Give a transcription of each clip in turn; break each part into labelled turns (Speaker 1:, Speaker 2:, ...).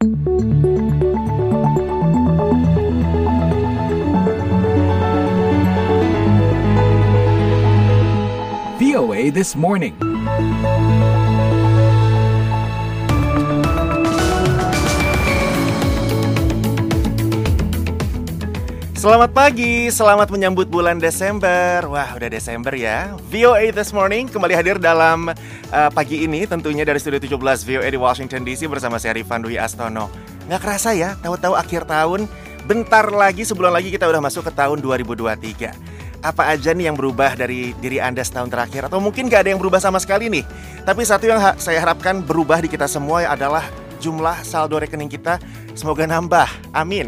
Speaker 1: VOA This Morning.
Speaker 2: Selamat pagi, selamat menyambut bulan Desember. Wah, udah Desember ya. VOA This Morning kembali hadir dalam pagi ini tentunya dari Studio 17 VOA di Washington DC bersama saya Rifan Dwi Astono. Nggak kerasa ya, tahu-tahu akhir tahun. Bentar lagi, sebulan lagi kita udah masuk ke tahun 2023. Apa aja nih yang berubah dari diri Anda setahun terakhir? Atau mungkin nggak ada yang berubah sama sekali nih. Tapi satu yang saya harapkan berubah di kita semua adalah jumlah saldo rekening kita. Semoga nambah, amin.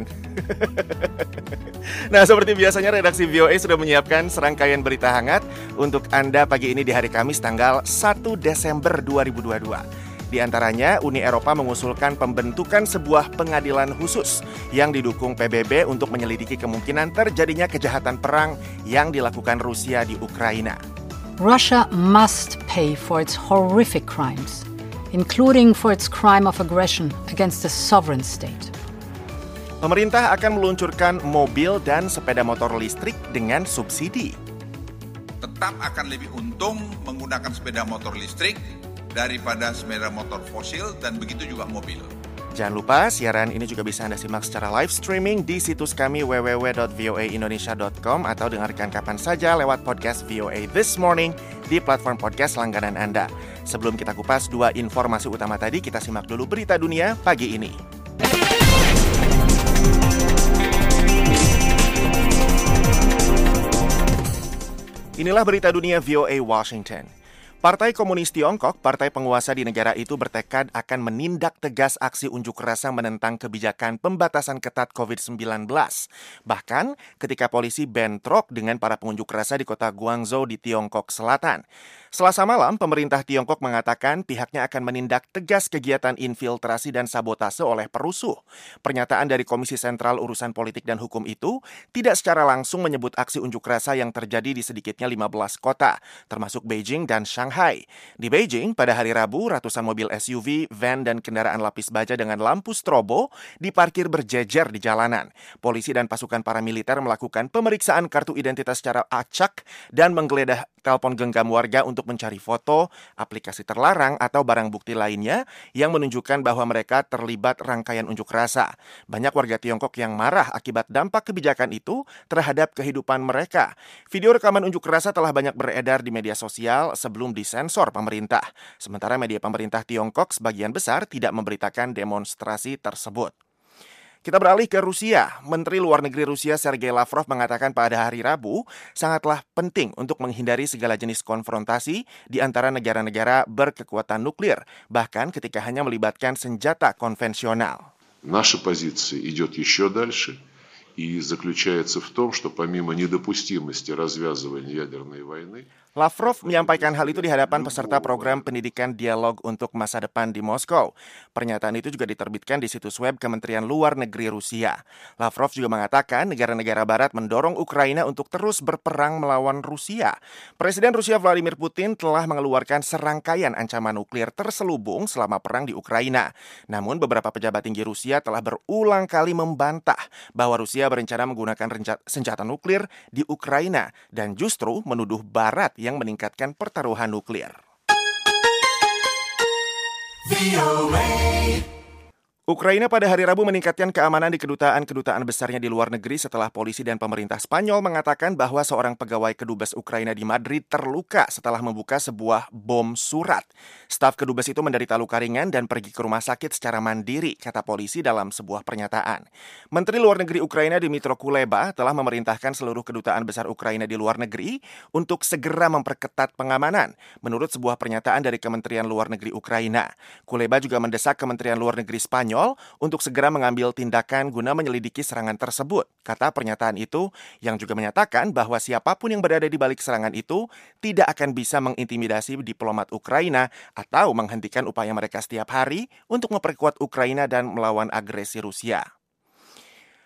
Speaker 2: Nah, seperti biasanya redaksi VOA sudah menyiapkan serangkaian berita hangat untuk Anda pagi ini di hari Kamis tanggal 1 Desember 2022. Di antaranya, Uni Eropa mengusulkan pembentukan sebuah pengadilan khusus yang didukung PBB untuk menyelidiki kemungkinan terjadinya kejahatan perang yang dilakukan Rusia di Ukraina.
Speaker 3: Russia must pay for its horrific crimes, including for its crime of aggression against a sovereign state.
Speaker 2: Pemerintah akan meluncurkan mobil dan sepeda motor listrik dengan subsidi.
Speaker 4: Tetap akan lebih untung menggunakan sepeda motor listrik daripada sepeda motor fosil dan begitu juga mobil.
Speaker 2: Jangan lupa siaran ini juga bisa Anda simak secara live streaming di situs kami www.voaindonesia.com atau dengarkan kapan saja lewat podcast VOA This Morning di platform podcast langganan Anda. Sebelum kita kupas dua informasi utama tadi, kita simak dulu berita dunia pagi ini. Inilah berita dunia VOA Washington. Partai Komunis Tiongkok, partai penguasa di negara itu bertekad akan menindak tegas aksi unjuk rasa menentang kebijakan pembatasan ketat COVID-19. Bahkan ketika polisi bentrok dengan para pengunjuk rasa di kota Guangzhou di Tiongkok Selatan. Selasa malam, pemerintah Tiongkok mengatakan pihaknya akan menindak tegas kegiatan infiltrasi dan sabotase oleh perusuh. Pernyataan dari Komisi Sentral Urusan Politik dan Hukum itu tidak secara langsung menyebut aksi unjuk rasa yang terjadi di sedikitnya 15 kota, termasuk Beijing dan Shanghai. Di Beijing, pada hari Rabu, ratusan mobil SUV, van, dan kendaraan lapis baja dengan lampu strobo diparkir berjejer di jalanan. Polisi dan pasukan paramiliter melakukan pemeriksaan kartu identitas secara acak dan menggeledah telepon genggam warga untuk mencari foto, aplikasi terlarang, atau barang bukti lainnya yang menunjukkan bahwa mereka terlibat rangkaian unjuk rasa. Banyak warga Tiongkok yang marah akibat dampak kebijakan itu terhadap kehidupan mereka. Video rekaman unjuk rasa telah banyak beredar di media sosial sebelum disensor pemerintah. Sementara media pemerintah Tiongkok sebagian besar tidak memberitakan demonstrasi tersebut. Kita beralih ke Rusia. Menteri Luar Negeri Rusia Sergei Lavrov mengatakan pada hari Rabu sangatlah penting untuk menghindari segala jenis konfrontasi di antara negara-negara berkekuatan nuklir, bahkan ketika hanya melibatkan senjata konvensional.
Speaker 5: Наша позиция идет еще дальше и заключается в том, что помимо недопустимости развязывания ядерной войны,
Speaker 2: Lavrov menyampaikan hal itu di hadapan peserta program pendidikan dialog untuk masa depan di Moskow. Pernyataan itu juga diterbitkan di situs web Kementerian Luar Negeri Rusia. Lavrov juga mengatakan negara-negara barat mendorong Ukraina untuk terus berperang melawan Rusia. Presiden Rusia Vladimir Putin telah mengeluarkan serangkaian ancaman nuklir terselubung selama perang di Ukraina. Namun beberapa pejabat tinggi Rusia telah berulang kali membantah bahwa Rusia berencana menggunakan senjata nuklir di Ukraina dan justru menuduh Barat yang meningkatkan pertaruhan nuklir. Ukraina pada hari Rabu meningkatkan keamanan di kedutaan besarnya di luar negeri setelah polisi dan pemerintah Spanyol mengatakan bahwa seorang pegawai kedubes Ukraina di Madrid terluka setelah membuka sebuah bom surat. Staf kedubes itu menderita luka ringan dan pergi ke rumah sakit secara mandiri, kata polisi dalam sebuah pernyataan. Menteri Luar Negeri Ukraina Dmytro Kuleba telah memerintahkan seluruh kedutaan besar Ukraina di luar negeri untuk segera memperketat pengamanan, menurut sebuah pernyataan dari Kementerian Luar Negeri Ukraina. Kuleba juga mendesak Kementerian Luar Negeri Spanyol untuk segera mengambil tindakan guna menyelidiki serangan tersebut. Kata pernyataan itu yang juga menyatakan bahwa siapapun yang berada di balik serangan itu tidak akan bisa mengintimidasi diplomat Ukraina atau menghentikan upaya mereka setiap hari untuk memperkuat Ukraina dan melawan agresi Rusia.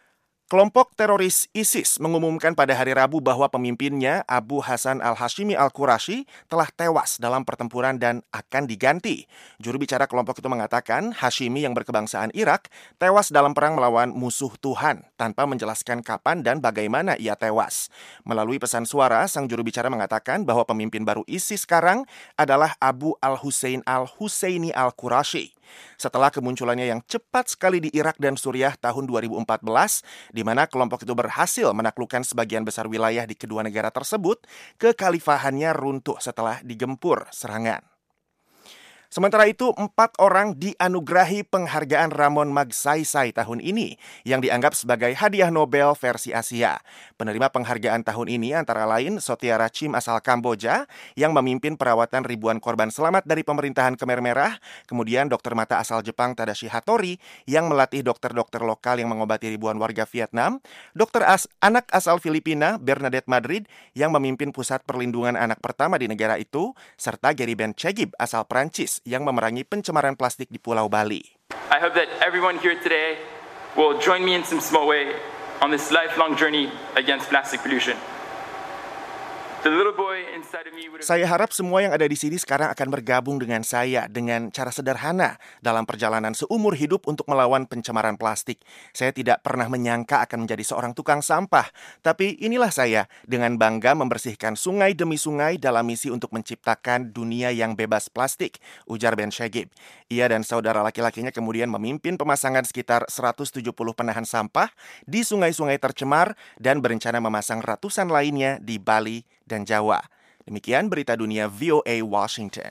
Speaker 2: Kelompok teroris ISIS mengumumkan pada hari Rabu bahwa pemimpinnya Abu Hasan al-Hashimi al-Qurashi telah tewas dalam pertempuran dan akan diganti. Juru bicara kelompok itu mengatakan Hashimi yang berkebangsaan Irak tewas dalam perang melawan musuh Tuhan tanpa menjelaskan kapan dan bagaimana ia tewas. Melalui pesan suara, sang juru bicara mengatakan bahwa pemimpin baru ISIS sekarang adalah Abu al-Husain al-Husaini al-Qurashi. Setelah kemunculannya yang cepat sekali di Irak dan Suriah tahun 2014, di mana kelompok itu berhasil menaklukkan sebagian besar wilayah di kedua negara tersebut, kekhalifahannya runtuh setelah digempur serangan. Sementara itu, 4 orang dianugerahi penghargaan Ramon Magsaysay tahun ini yang dianggap sebagai hadiah Nobel versi Asia. Penerima penghargaan tahun ini antara lain Sotiara Chim asal Kamboja yang memimpin perawatan ribuan korban selamat dari pemerintahan Khmer Merah, kemudian dokter mata asal Jepang Tadashi Hattori yang melatih dokter-dokter lokal yang mengobati ribuan warga Vietnam, anak asal Filipina Bernadette Madrid yang memimpin pusat perlindungan anak pertama di negara itu, serta Geribert Chegib asal Prancis yang memerangi pencemaran plastik di Pulau Bali.
Speaker 1: I hope that everyone here today will join me in some small way on this lifelong journey against plastic pollution. The little boy inside of me would have...
Speaker 2: Saya harap semua yang ada di sini sekarang akan bergabung dengan saya dengan cara sederhana dalam perjalanan seumur hidup untuk melawan pencemaran plastik. Saya tidak pernah menyangka akan menjadi seorang tukang sampah, tapi inilah saya dengan bangga membersihkan sungai demi sungai dalam misi untuk menciptakan dunia yang bebas plastik, ujar Ben Chegib. Ia dan saudara laki-lakinya kemudian memimpin pemasangan sekitar 170 penahan sampah di sungai-sungai tercemar dan berencana memasang ratusan lainnya di Bali dan Jawa. Demikian berita dunia VOA Washington.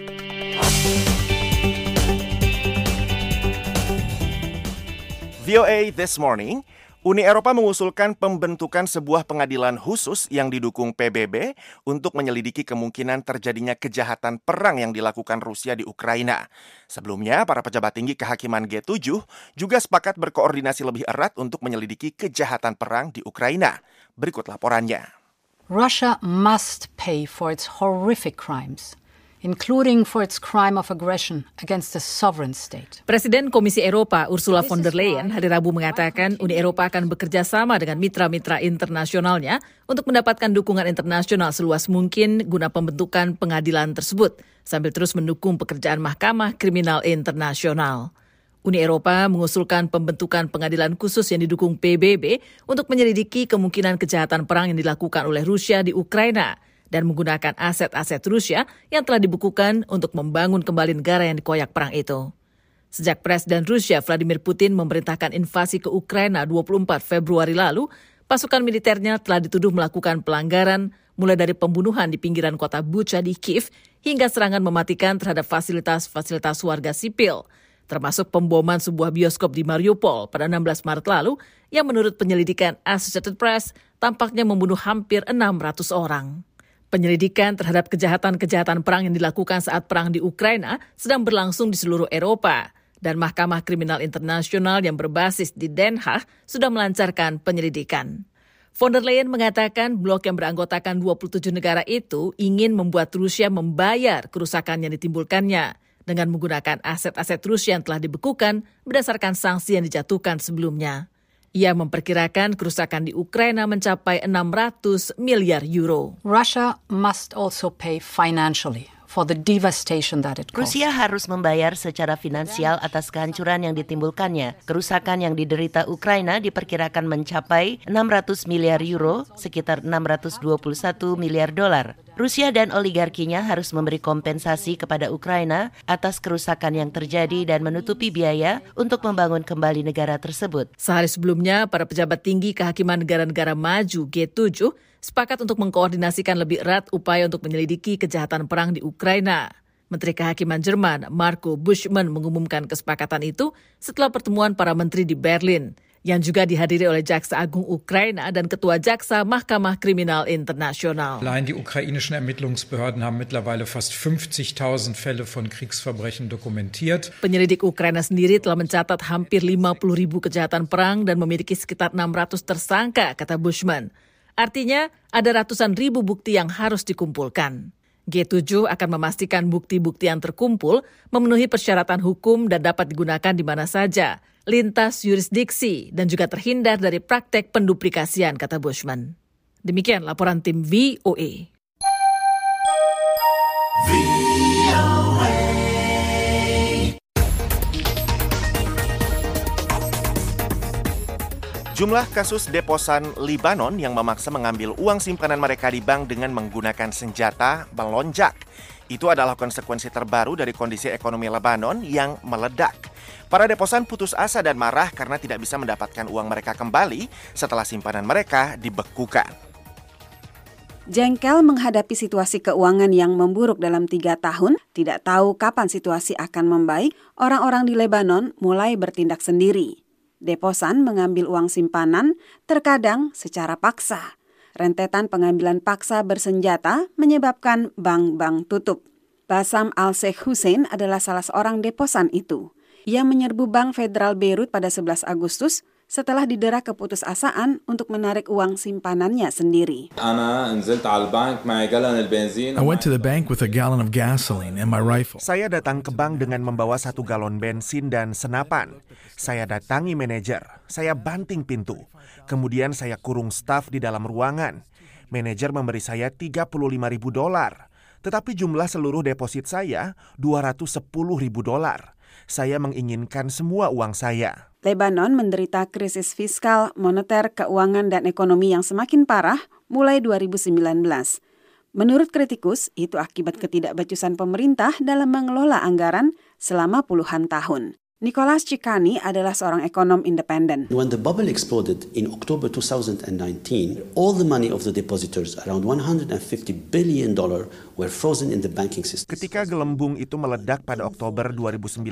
Speaker 2: VOA This Morning, Uni Eropa mengusulkan pembentukan sebuah pengadilan khusus yang didukung PBB untuk menyelidiki kemungkinan terjadinya kejahatan perang yang dilakukan Rusia di Ukraina. Sebelumnya, para pejabat tinggi kehakiman G7 juga sepakat berkoordinasi lebih erat untuk menyelidiki kejahatan perang di Ukraina. Berikut laporannya.
Speaker 3: Russia must pay for its horrific crimes, including for its crime of aggression against a sovereign state.
Speaker 6: Presiden Komisi Eropa Ursula von der Leyen hari Rabu mengatakan Uni Eropa akan bekerja sama dengan mitra-mitra internasionalnya untuk mendapatkan dukungan internasional seluas mungkin guna pembentukan pengadilan tersebut, sambil terus mendukung pekerjaan Mahkamah Kriminal Internasional. Uni Eropa mengusulkan pembentukan pengadilan khusus yang didukung PBB untuk menyelidiki kemungkinan kejahatan perang yang dilakukan oleh Rusia di Ukraina dan menggunakan aset-aset Rusia yang telah dibukukan untuk membangun kembali negara yang dikoyak perang itu. Sejak Presiden Rusia Vladimir Putin memerintahkan invasi ke Ukraina 24 Februari lalu, pasukan militernya telah dituduh melakukan pelanggaran mulai dari pembunuhan di pinggiran kota Bucha di Kiev hingga serangan mematikan terhadap fasilitas-fasilitas warga sipil, termasuk pemboman sebuah bioskop di Mariupol pada 16 Maret lalu yang menurut penyelidikan Associated Press tampaknya membunuh hampir 600 orang. Penyelidikan terhadap kejahatan-kejahatan perang yang dilakukan saat perang di Ukraina sedang berlangsung di seluruh Eropa dan Mahkamah Kriminal Internasional yang berbasis di Den Haag sudah melancarkan penyelidikan. Von der Leyen mengatakan blok yang beranggotakan 27 negara itu ingin membuat Rusia membayar kerusakan yang ditimbulkannya dengan menggunakan aset-aset Rusia yang telah dibekukan berdasarkan sanksi yang dijatuhkan sebelumnya. Ia memperkirakan kerusakan di Ukraina mencapai 600 miliar euro.
Speaker 3: Russia must also pay financially for the devastation that it caused.
Speaker 7: Rusia harus membayar secara finansial atas kehancuran yang ditimbulkannya. Kerusakan yang diderita Ukraina diperkirakan mencapai 600 miliar euro, sekitar 621 miliar dolar. Rusia dan oligarkinya harus memberi kompensasi kepada Ukraina atas kerusakan yang terjadi dan menutupi biaya untuk membangun kembali negara tersebut.
Speaker 6: Sehari sebelumnya, para pejabat tinggi kehakiman negara-negara maju G7 sepakat untuk mengkoordinasikan lebih erat upaya untuk menyelidiki kejahatan perang di Ukraina. Menteri Kehakiman Jerman Marco Buschmann mengumumkan kesepakatan itu setelah pertemuan para menteri di Berlin, yang juga dihadiri oleh Jaksa Agung Ukraina dan Ketua Jaksa Mahkamah Kriminal Internasional.
Speaker 8: Allein die ukrainischen Ermittlungsbehörden haben mittlerweile fast 50.000 Fälle von Kriegsverbrechen dokumentiert.
Speaker 6: Penyelidik Ukraina sendiri telah mencatat hampir 50.000 kejahatan perang dan memiliki sekitar 600 tersangka, kata Buschmann. Artinya, ada ratusan ribu bukti yang harus dikumpulkan. G7 akan memastikan bukti-bukti yang terkumpul memenuhi persyaratan hukum dan dapat digunakan di mana saja, lintas yurisdiksi, dan juga terhindar dari praktek penduplikasian, kata Bushman. Demikian laporan tim VOA.
Speaker 2: Jumlah kasus deposan Lebanon yang memaksa mengambil uang simpanan mereka di bank dengan menggunakan senjata melonjak. Itu adalah konsekuensi terbaru dari kondisi ekonomi Lebanon yang meledak. Para deposan putus asa dan marah karena tidak bisa mendapatkan uang mereka kembali setelah simpanan mereka dibekukan.
Speaker 9: Jengkel menghadapi situasi keuangan yang memburuk dalam 3 tahun, tidak tahu kapan situasi akan membaik, orang-orang di Lebanon mulai bertindak sendiri. Deposan mengambil uang simpanan terkadang secara paksa. Rentetan pengambilan paksa bersenjata menyebabkan bank-bank tutup. Bassam Al-Sheikh Hussein adalah salah seorang deposan itu. Ia menyerbu Bank Federal Beirut pada 11 Agustus setelah didera keputusasaan untuk menarik uang simpanannya sendiri.
Speaker 10: I went to the bank with a gallon of gasoline and my rifle.
Speaker 2: Saya datang ke bank dengan membawa 1 galon bensin dan senapan. Saya datangi manajer. Saya banting pintu. Kemudian saya kurung staf di dalam ruangan. Manajer memberi saya $35.000. Tetapi jumlah seluruh deposit saya $210.000. Saya menginginkan semua uang saya.
Speaker 9: Lebanon menderita krisis fiskal, moneter, keuangan, dan ekonomi yang semakin parah mulai 2019. Menurut kritikus, itu akibat ketidakbecusan pemerintah dalam mengelola anggaran selama puluhan tahun. Nicholas Cicani adalah seorang ekonom independen.
Speaker 11: When the bubble exploded in October 2019, all the money of the depositors, around $150 billion, were frozen in the banking system.
Speaker 2: Ketika gelembung itu meledak pada Oktober 2019,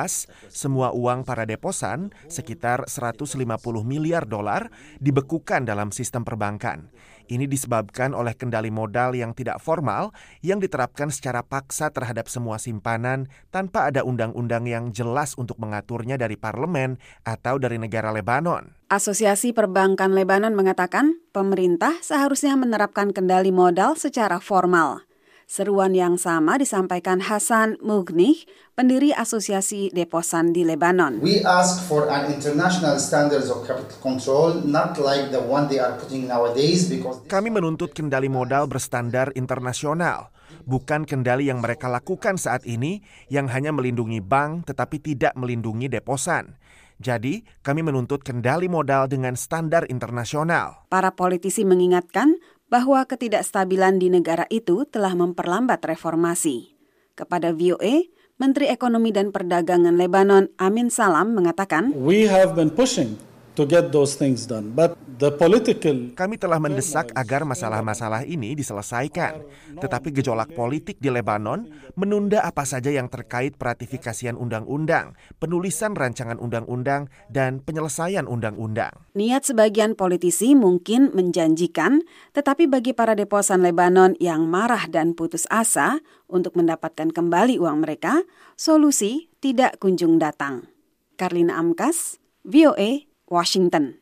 Speaker 2: semua uang para deposan, sekitar $150 miliar, dibekukan dalam sistem perbankan. Ini disebabkan oleh kendali modal yang tidak formal yang diterapkan secara paksa terhadap semua simpanan tanpa ada undang-undang yang jelas untuk mengaturnya dari parlemen atau dari negara Lebanon.
Speaker 9: Asosiasi Perbankan Lebanon mengatakan pemerintah seharusnya menerapkan kendali modal secara formal. Seruan yang sama disampaikan Hassan Mughnih, pendiri Asosiasi Deposan di Lebanon.
Speaker 12: We ask for an international standards of capital control, not like the one they are putting nowadays, because
Speaker 2: kami menuntut kendali modal berstandar internasional, bukan kendali yang mereka lakukan saat ini yang hanya melindungi bank tetapi tidak melindungi deposan. Jadi, kami menuntut kendali modal dengan standar internasional.
Speaker 9: Para politisi mengingatkan bahwa ketidakstabilan di negara itu telah memperlambat reformasi. Kepada VOA, Menteri Ekonomi dan Perdagangan Lebanon Amin Salam mengatakan,
Speaker 13: We have been pushing to get those things done, but the political...
Speaker 2: Kami telah mendesak agar masalah-masalah ini diselesaikan, tetapi gejolak politik di Lebanon menunda apa saja yang terkait peratifikasian undang-undang, penulisan rancangan undang-undang, dan penyelesaian undang-undang.
Speaker 9: Niat sebagian politisi mungkin menjanjikan, tetapi bagi para deposan Lebanon yang marah dan putus asa untuk mendapatkan kembali uang mereka, solusi tidak kunjung datang. Karlina Amkas, VOA, Washington.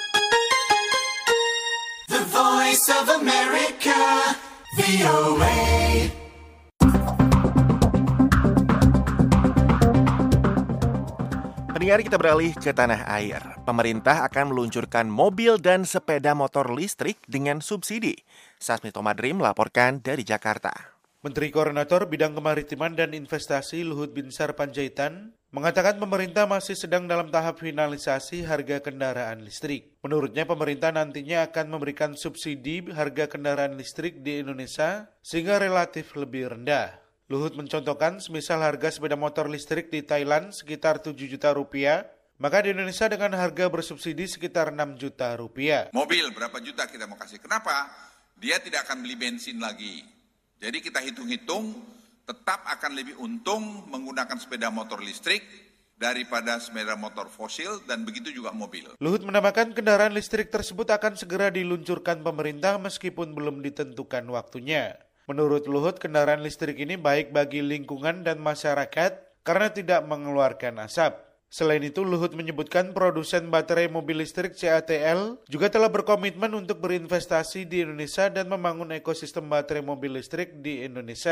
Speaker 14: The Voice of America, VOA.
Speaker 2: Pendengar, kita beralih ke tanah air. Pemerintah akan meluncurkan mobil dan sepeda motor listrik dengan subsidi. Sasmito Madri melaporkan dari Jakarta.
Speaker 15: Menteri Koordinator Bidang Kemaritiman dan Investasi Luhut Binsar Panjaitan mengatakan pemerintah masih sedang dalam tahap finalisasi harga kendaraan listrik. Menurutnya pemerintah nantinya akan memberikan subsidi harga kendaraan listrik di Indonesia sehingga relatif lebih rendah. Luhut mencontohkan semisal harga sepeda motor listrik di Thailand sekitar 7 juta rupiah, maka di Indonesia dengan harga bersubsidi sekitar 6 juta rupiah.
Speaker 4: Mobil berapa juta kita mau kasih? Kenapa? Dia tidak akan beli bensin lagi. Jadi kita hitung-hitung, tetap akan lebih untung menggunakan sepeda motor listrik daripada sepeda motor fosil dan begitu juga mobil.
Speaker 15: Luhut menambahkan kendaraan listrik tersebut akan segera diluncurkan pemerintah meskipun belum ditentukan waktunya. Menurut Luhut, kendaraan listrik ini baik bagi lingkungan dan masyarakat karena tidak mengeluarkan asap. Selain itu, Luhut menyebutkan produsen baterai mobil listrik CATL juga telah berkomitmen untuk berinvestasi di Indonesia dan membangun ekosistem baterai mobil listrik di Indonesia.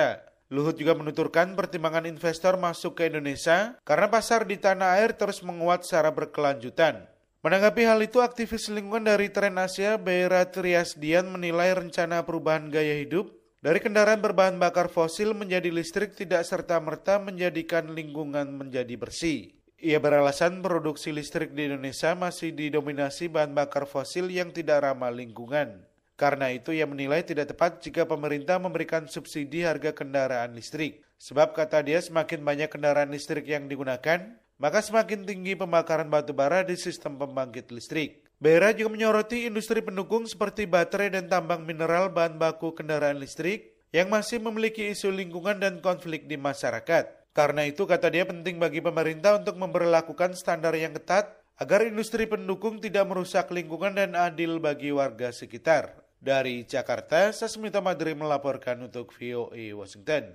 Speaker 15: Luhut juga menuturkan pertimbangan investor masuk ke Indonesia karena pasar di tanah air terus menguat secara berkelanjutan. Menanggapi hal itu, aktivis lingkungan dari Tren Asia, Beira Triasdian menilai rencana perubahan gaya hidup dari kendaraan berbahan bakar fosil menjadi listrik tidak serta-merta menjadikan lingkungan menjadi bersih. Ia beralasan produksi listrik di Indonesia masih didominasi bahan bakar fosil yang tidak ramah lingkungan. Karena itu ia menilai tidak tepat jika pemerintah memberikan subsidi harga kendaraan listrik. Sebab kata dia semakin banyak kendaraan listrik yang digunakan, maka semakin tinggi pembakaran batu bara di sistem pembangkit listrik. Beira juga menyoroti industri pendukung seperti baterai dan tambang mineral bahan baku kendaraan listrik yang masih memiliki isu lingkungan dan konflik di masyarakat. Karena itu kata dia penting bagi pemerintah untuk memberlakukan standar yang ketat agar industri pendukung tidak merusak lingkungan dan adil bagi warga sekitar. Dari Jakarta, Sasmita Madri melaporkan untuk VOA Washington.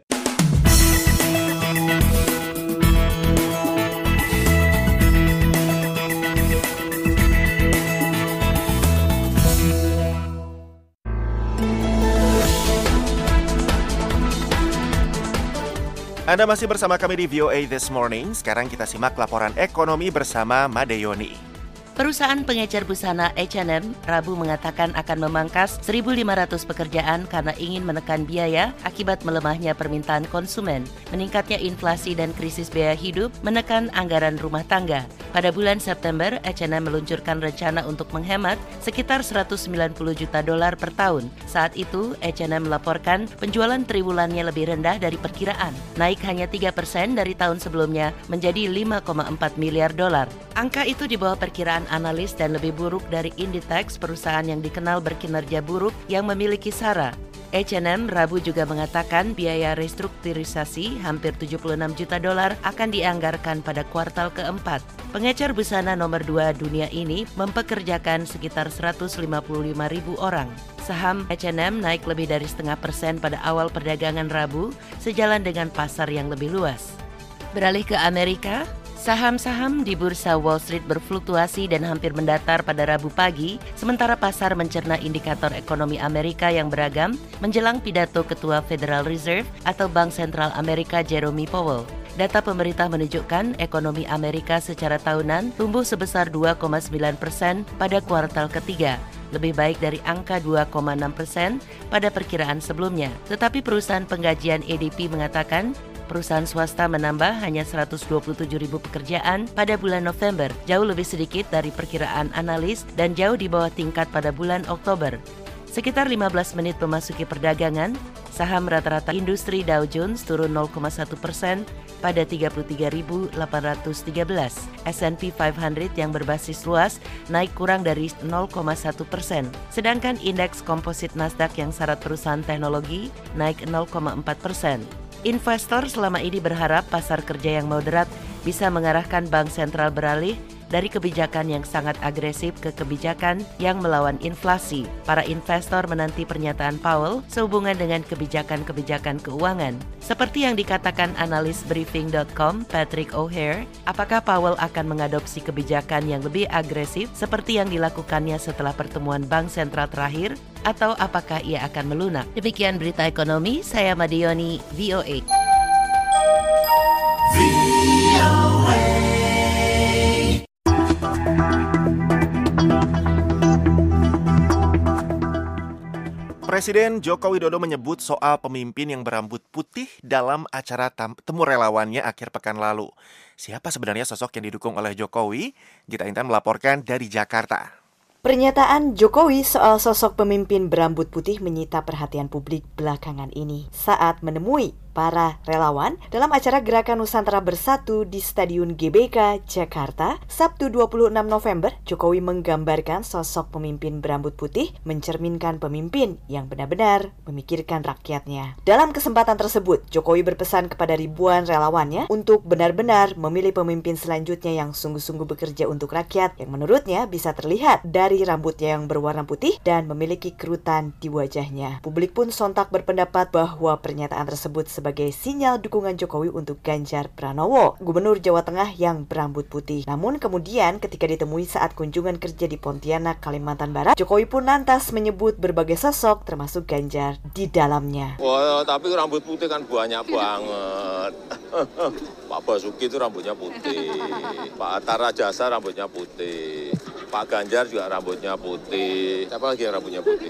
Speaker 2: Anda masih bersama kami di VOA This Morning. Sekarang kita simak laporan ekonomi bersama Made Yoni.
Speaker 7: Perusahaan pengecer busana H&M Rabu mengatakan akan memangkas 1.500 pekerjaan karena ingin menekan biaya akibat melemahnya permintaan konsumen, meningkatnya inflasi dan krisis biaya hidup menekan anggaran rumah tangga. Pada bulan September, H&M meluncurkan rencana untuk menghemat sekitar $190 juta per tahun. Saat itu, H&M melaporkan penjualan triwulannya lebih rendah dari perkiraan, naik hanya 3% dari tahun sebelumnya menjadi $5,4 miliar. Angka itu di bawah perkiraan analis dan lebih buruk dari Inditex, perusahaan yang dikenal berkinerja buruk yang memiliki SARA. H&M Rabu juga mengatakan biaya restrukturisasi hampir $76 juta akan dianggarkan pada kuartal keempat. Pengecer busana nomor 2 dunia ini mempekerjakan sekitar 155.000 orang. Saham H&M naik lebih dari 0,5% pada awal perdagangan Rabu, sejalan dengan pasar yang lebih luas. Beralih ke Amerika, saham-saham di bursa Wall Street berfluktuasi dan hampir mendatar pada Rabu pagi, sementara pasar mencerna indikator ekonomi Amerika yang beragam menjelang pidato Ketua Federal Reserve atau Bank Sentral Amerika Jerome Powell. Data pemerintah menunjukkan ekonomi Amerika secara tahunan tumbuh sebesar 2,9% pada kuartal ketiga, lebih baik dari angka 2,6% pada perkiraan sebelumnya. Tetapi perusahaan penggajian ADP mengatakan perusahaan swasta menambah hanya 127.000 pekerjaan pada bulan November, jauh lebih sedikit dari perkiraan analis dan jauh di bawah tingkat pada bulan Oktober. Sekitar 15 menit memasuki perdagangan, saham rata-rata industri Dow Jones turun 0,1% pada 33.813. S&P 500 yang berbasis luas naik kurang dari 0,1%. Sedangkan indeks komposit Nasdaq yang syarat perusahaan teknologi naik 0,4%. Investor selama ini berharap pasar kerja yang moderat bisa mengarahkan bank sentral beralih dari kebijakan yang sangat agresif ke kebijakan yang melawan inflasi. Para investor menanti pernyataan Powell sehubungan dengan kebijakan-kebijakan keuangan. Seperti yang dikatakan analis Briefing.com Patrick O'Hare, apakah Powell akan mengadopsi kebijakan yang lebih agresif seperti yang dilakukannya setelah pertemuan bank sentral terakhir, atau apakah ia akan melunak? Demikian berita ekonomi, saya Made Yoni, VOA.
Speaker 2: Presiden Joko Widodo menyebut soal pemimpin yang berambut putih dalam acara temu relawannya akhir pekan lalu. Siapa sebenarnya sosok yang didukung oleh Jokowi? Gita Intan melaporkan dari Jakarta.
Speaker 16: Pernyataan Jokowi soal sosok pemimpin berambut putih menyita perhatian publik belakangan ini saat menemui para relawan dalam acara Gerakan Nusantara Bersatu di Stadion GBK, Jakarta, Sabtu 26 November. Jokowi menggambarkan sosok pemimpin berambut putih mencerminkan pemimpin yang benar-benar memikirkan rakyatnya. Dalam kesempatan tersebut, Jokowi berpesan kepada ribuan relawannya untuk benar-benar memilih pemimpin selanjutnya yang sungguh-sungguh bekerja untuk rakyat, yang menurutnya bisa terlihat dari rambutnya yang berwarna putih dan memiliki kerutan di wajahnya. Publik pun sontak berpendapat bahwa pernyataan tersebut sebagai sinyal dukungan Jokowi untuk Ganjar Pranowo, Gubernur Jawa Tengah yang berambut putih. Namun kemudian ketika ditemui saat kunjungan kerja di Pontianak, Kalimantan Barat, Jokowi pun lantas menyebut berbagai sosok termasuk Ganjar di dalamnya.
Speaker 17: Wah, tapi rambut putih kan banyak banget. Pak Basuki itu rambutnya putih, Pak Hatta Rajasa rambutnya putih, Pak Ganjar juga rambutnya putih. Siapa lagi yang rambutnya putih?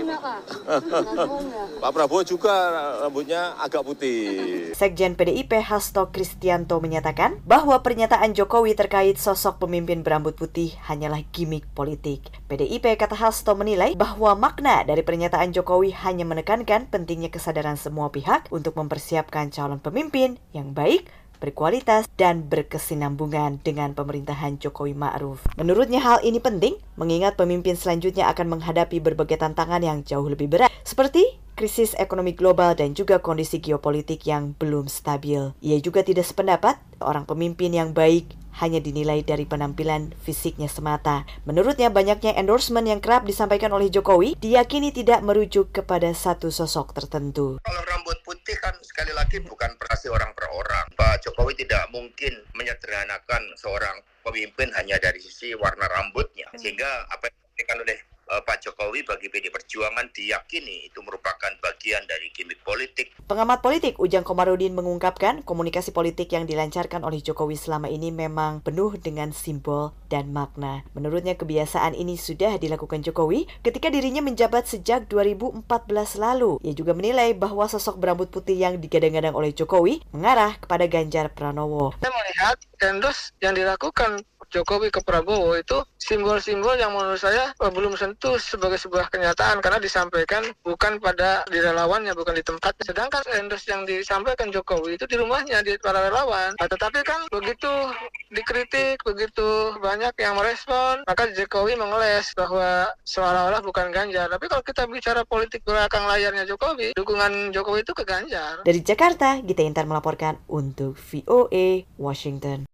Speaker 17: Pak Prabowo juga rambutnya agak putih.
Speaker 16: Sekjen PDIP Hasto Kristianto menyatakan bahwa pernyataan Jokowi terkait sosok pemimpin berambut putih hanyalah gimik politik. PDIP, kata Hasto, menilai bahwa makna dari pernyataan Jokowi hanya menekankan pentingnya kesadaran semua pihak untuk mempersiapkan calon pemimpin yang baik, berkualitas, dan berkesinambungan dengan pemerintahan Jokowi Ma'ruf. Menurutnya hal ini penting, mengingat pemimpin selanjutnya akan menghadapi berbagai tantangan yang jauh lebih berat, seperti krisis ekonomi global dan juga kondisi geopolitik yang belum stabil. Ia juga tidak sependapat, orang pemimpin yang baik hanya dinilai dari penampilan fisiknya semata. Menurutnya, banyaknya endorsement yang kerap disampaikan oleh Jokowi diyakini tidak merujuk kepada satu sosok tertentu.
Speaker 18: Kalau rambut putih kan sekali lagi bukan berarti orang per orang. Pak Jokowi tidak mungkin menyederhanakan seorang pemimpin hanya dari sisi warna rambutnya. Sehingga apa yang disampaikan oleh Pak Jokowi bagi PD Perjuangan diyakini itu merupakan bagian dari gimmick politik.
Speaker 16: Pengamat politik Ujang Komarudin mengungkapkan komunikasi politik yang dilancarkan oleh Jokowi selama ini memang penuh dengan simbol dan makna. Menurutnya kebiasaan ini sudah dilakukan Jokowi ketika dirinya menjabat sejak 2014 lalu. Ia juga menilai bahwa sosok berambut putih yang digadang-gadang oleh Jokowi mengarah kepada Ganjar Pranowo.
Speaker 19: Saya melihat endorse yang dilakukan Jokowi ke Prabowo itu simbol-simbol yang menurut saya belum sentuh sebagai sebuah kenyataan karena disampaikan bukan pada di relawannya, bukan di tempatnya. Sedangkan endorse yang disampaikan Jokowi itu di rumahnya, di para relawan. Tetapi kan begitu dikritik, begitu banyak yang merespon, maka Jokowi mengeles bahwa seolah-olah bukan Ganjar. Tapi kalau kita bicara politik belakang layarnya Jokowi, dukungan Jokowi itu ke Ganjar.
Speaker 16: Dari Jakarta, Gita Intan melaporkan untuk VOA Washington.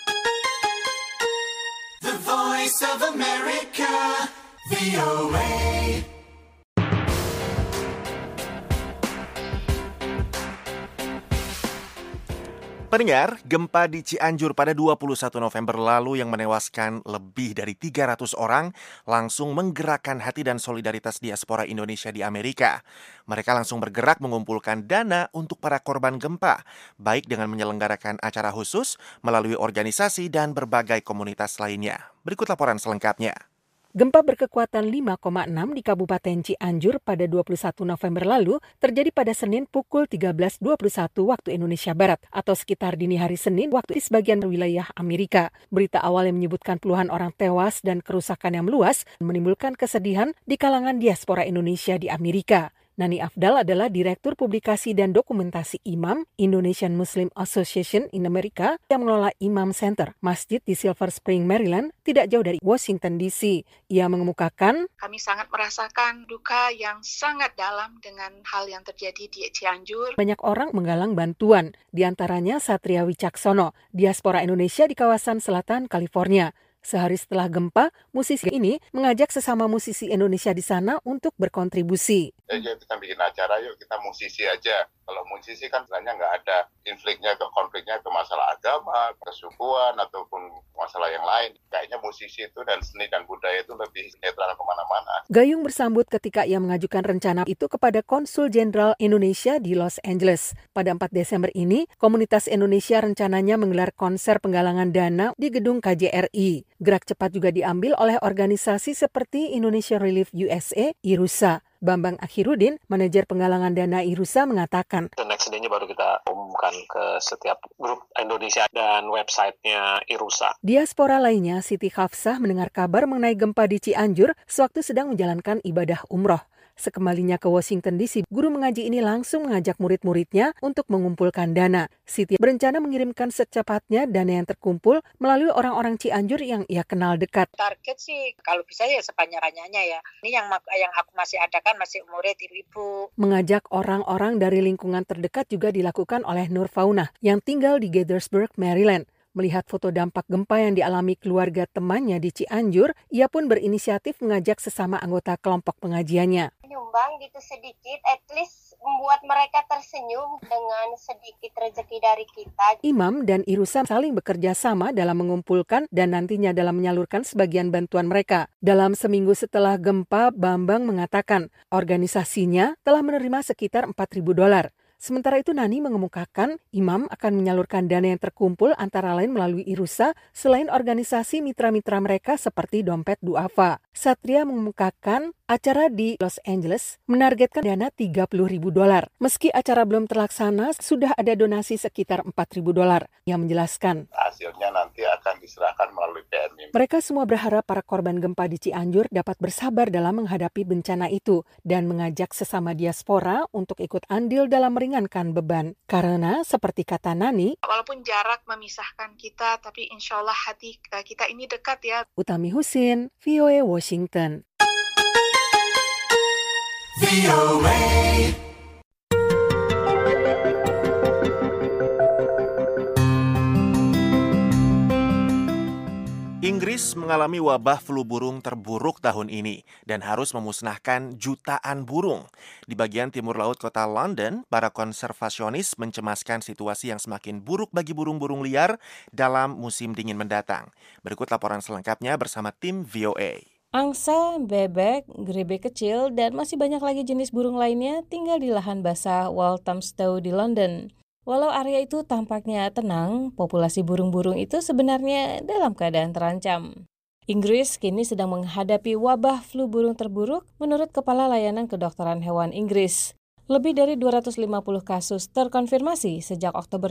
Speaker 14: Voice of America, VOA.
Speaker 2: Pendengar, gempa di Cianjur pada 21 November lalu yang menewaskan lebih dari 300 orang langsung menggerakkan hati dan solidaritas diaspora Indonesia di Amerika. Mereka langsung bergerak mengumpulkan dana untuk para korban gempa, baik dengan menyelenggarakan acara khusus, melalui organisasi dan berbagai komunitas lainnya. Berikut laporan selengkapnya.
Speaker 20: Gempa berkekuatan 5,6 di Kabupaten Cianjur pada 21 November lalu terjadi pada Senin pukul 13.21 waktu Indonesia Barat atau sekitar dini hari Senin waktu di sebagian wilayah Amerika. Berita awal yang menyebutkan puluhan orang tewas dan kerusakan yang meluas menimbulkan kesedihan di kalangan diaspora Indonesia di Amerika. Nani Afdal adalah Direktur Publikasi dan Dokumentasi Imam Indonesian Muslim Association in America yang mengelola Imam Center, masjid di Silver Spring, Maryland, tidak jauh dari Washington DC. Ia mengemukakan,
Speaker 21: kami sangat merasakan duka yang sangat dalam dengan hal yang terjadi di Cianjur.
Speaker 20: Banyak orang menggalang bantuan, diantaranya Satria Wicaksono, diaspora Indonesia di kawasan selatan California. Sehari setelah gempa, musisi ini mengajak sesama musisi Indonesia di sana untuk berkontribusi.
Speaker 22: Yuk kita bikin acara, yuk kita musisi aja. Kalau musisi kan sebenarnya nggak ada konfliknya ke masalah agama, kesukuan, ataupun masalah yang lain. Kayaknya musisi itu dan seni dan budaya itu lebih netral kemana-mana.
Speaker 20: Gayung bersambut ketika ia mengajukan rencana itu kepada Konsul Jenderal Indonesia di Los Angeles. Pada 4 Desember ini, komunitas Indonesia rencananya menggelar konser penggalangan dana di gedung KJRI. Gerak cepat juga diambil oleh organisasi seperti Indonesia Relief USA, IRUSA. Bambang Akhirudin, manajer penggalangan dana IRUSA, mengatakan,
Speaker 23: The next day-nya baru kita umumkan ke setiap grup Indonesia dan website-nya IRUSA.
Speaker 20: Diaspora lainnya, Siti Hafsah, mendengar kabar mengenai gempa di Cianjur sewaktu sedang menjalankan ibadah umroh. Sekembalinya ke Washington DC, guru mengaji ini langsung mengajak murid-muridnya untuk mengumpulkan dana. Siti berencana mengirimkan secepatnya dana yang terkumpul melalui orang-orang Cianjur yang ia kenal dekat.
Speaker 21: Target sih kalau bisa ya sebanyak-banyaknya ya. Ini yang aku masih adakan masih murid ibu-ibu.
Speaker 20: Mengajak orang-orang dari lingkungan terdekat juga dilakukan oleh Nur Faunah yang tinggal di Gaithersburg, Maryland. Melihat foto dampak gempa yang dialami keluarga temannya di Cianjur, ia pun berinisiatif mengajak sesama anggota kelompok pengajiannya.
Speaker 1: Menyumbang gitu sedikit, at least membuat mereka tersenyum dengan sedikit rezeki dari kita.
Speaker 20: Imam dan Irusa saling bekerja sama dalam mengumpulkan dan nantinya dalam menyalurkan sebagian bantuan mereka. Dalam seminggu setelah gempa, Bambang mengatakan organisasinya telah menerima sekitar $4.000. Sementara itu Nani mengemukakan Imam akan menyalurkan dana yang terkumpul antara lain melalui Irusa selain organisasi mitra-mitra mereka seperti Dompet Duafa. Satria mengemukakan acara di Los Angeles menargetkan dana $30.000. Meski acara belum terlaksana, sudah ada donasi sekitar $4.000. Yang menjelaskan
Speaker 22: hasilnya nanti akan diserahkan melalui PMI.
Speaker 20: Mereka semua berharap para korban gempa di Cianjur dapat bersabar dalam menghadapi bencana itu dan mengajak sesama diaspora untuk ikut andil dalam meringankan beban. Karena seperti kata Nani,
Speaker 3: walaupun jarak memisahkan kita, tapi insya Allah hati kita ini dekat ya.
Speaker 20: Utami Husin, VOA Washington.
Speaker 2: Inggris mengalami wabah flu burung terburuk tahun ini dan harus memusnahkan jutaan burung. Di bagian timur laut kota London, para konservasionis mencemaskan situasi yang semakin buruk bagi burung-burung liar dalam musim dingin mendatang. Berikut laporan selengkapnya bersama tim VOA.
Speaker 5: Angsa, bebek, gerebek kecil, dan masih banyak lagi jenis burung lainnya tinggal di lahan basah Walthamstow di London. Walau area itu tampaknya tenang, populasi burung-burung itu sebenarnya dalam keadaan terancam. Inggris kini sedang menghadapi wabah flu burung terburuk menurut Kepala Layanan Kedokteran Hewan Inggris. Lebih dari 250 kasus terkonfirmasi sejak Oktober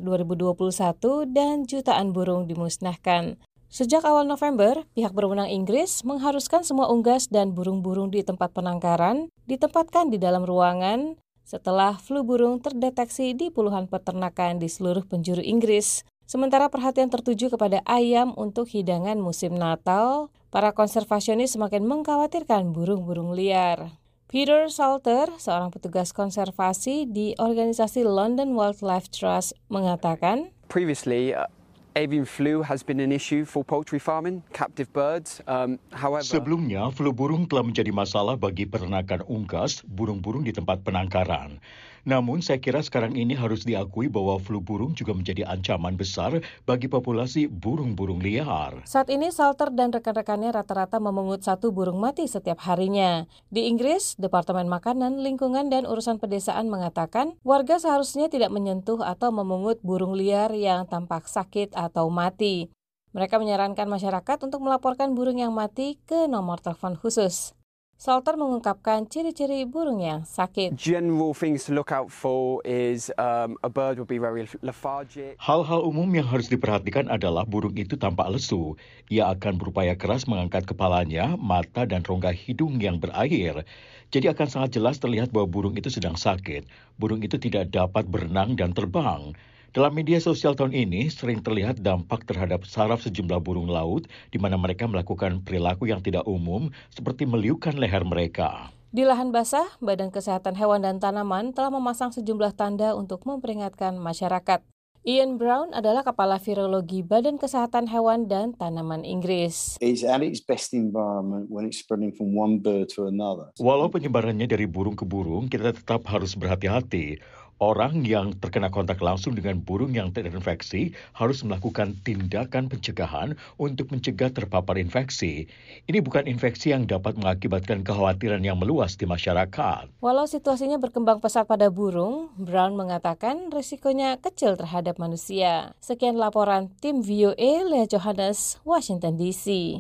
Speaker 5: 2021 dan jutaan burung dimusnahkan. Sejak awal November, pihak berwenang Inggris mengharuskan semua unggas dan burung-burung di tempat penangkaran ditempatkan di dalam ruangan setelah flu burung terdeteksi di puluhan peternakan di seluruh penjuru Inggris. Sementara perhatian tertuju kepada ayam untuk hidangan musim Natal, para konservasionis semakin mengkhawatirkan burung-burung liar. Peter Salter, seorang petugas konservasi di organisasi London Wildlife Trust, mengatakan,
Speaker 24: Previously, avian flu has been an issue for poultry farming, captive birds. However,
Speaker 25: sebelumnya, flu burung telah menjadi masalah bagi peternakan unggas, burung-burung di tempat penangkaran. Namun, saya kira sekarang ini harus diakui bahwa flu burung juga menjadi ancaman besar bagi populasi burung-burung liar.
Speaker 5: Saat ini, Salter dan rekan-rekannya rata-rata memungut 1 burung mati setiap harinya. Di Inggris, Departemen Makanan, Lingkungan, dan Urusan Pedesaan mengatakan warga seharusnya tidak menyentuh atau memungut burung liar yang tampak sakit atau mati. Mereka menyarankan masyarakat untuk melaporkan burung yang mati ke nomor telepon khusus. Salter mengungkapkan ciri-ciri burung yang sakit.
Speaker 24: General things to look out for is a bird will be very lethargic.
Speaker 25: Hal-hal umum yang harus diperhatikan adalah burung itu tampak lesu. Ia akan berupaya keras mengangkat kepalanya, mata dan rongga hidung yang berair. Jadi akan sangat jelas terlihat bahwa burung itu sedang sakit. Burung itu tidak dapat berenang dan terbang. Dalam media sosial tahun ini, sering terlihat dampak terhadap saraf sejumlah burung laut di mana mereka melakukan perilaku yang tidak umum seperti meliukkan leher mereka.
Speaker 5: Di lahan basah, Badan Kesehatan Hewan dan Tanaman telah memasang sejumlah tanda untuk memperingatkan masyarakat. Ian Brown adalah Kepala Virologi Badan Kesehatan Hewan dan Tanaman Inggris.
Speaker 26: It's at its best environment when it's spreading from one bird to another.
Speaker 25: Walau penyebarannya dari burung ke burung, kita tetap harus berhati-hati. Orang yang terkena kontak langsung dengan burung yang terinfeksi harus melakukan tindakan pencegahan untuk mencegah terpapar infeksi. Ini bukan infeksi yang dapat mengakibatkan kekhawatiran yang meluas di masyarakat.
Speaker 5: Walau situasinya berkembang pesat pada burung, Brown mengatakan risikonya kecil terhadap manusia. Sekian laporan tim VOA, Lea Johannes, Washington DC.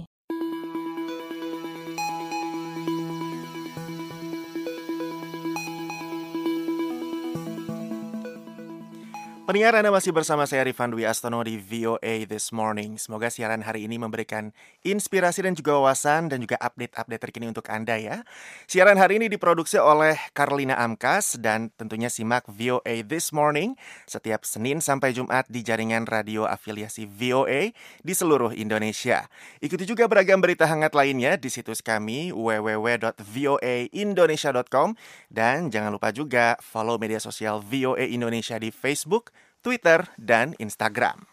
Speaker 2: Pendengar, Anda masih bersama saya Rifan Dwi Astono di VOA This Morning. Semoga siaran hari ini memberikan inspirasi dan juga wawasan dan juga update-update terkini untuk Anda ya. Siaran hari ini diproduksi oleh Carlina Amkas dan tentunya simak VOA This Morning setiap Senin sampai Jumat di jaringan radio afiliasi VOA di seluruh Indonesia. Ikuti juga beragam berita hangat lainnya di situs kami www.voaindonesia.com dan jangan lupa juga follow media sosial VOA Indonesia di Facebook, Twitter, dan Instagram.